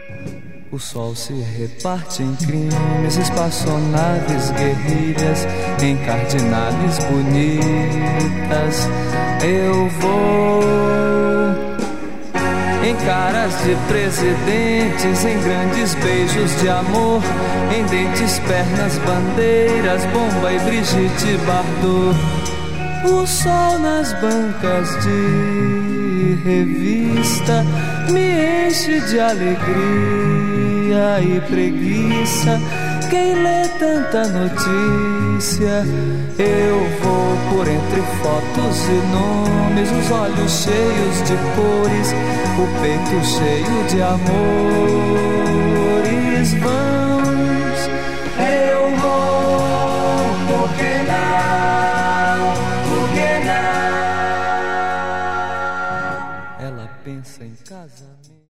O sol se reparte em crimes, espaçonaves, guerrilhas, encardinales bonitas. Eu vou em caras de presidentes, em grandes beijos de amor, em dentes, pernas, bandeiras, Bomba e Brigitte Bardot. O sol nas bancas de revista me enche de alegria e preguiça. Quem lê tanta notícia? Eu vou por entre fotos e nomes, os olhos cheios de cores, o peito cheio de amores.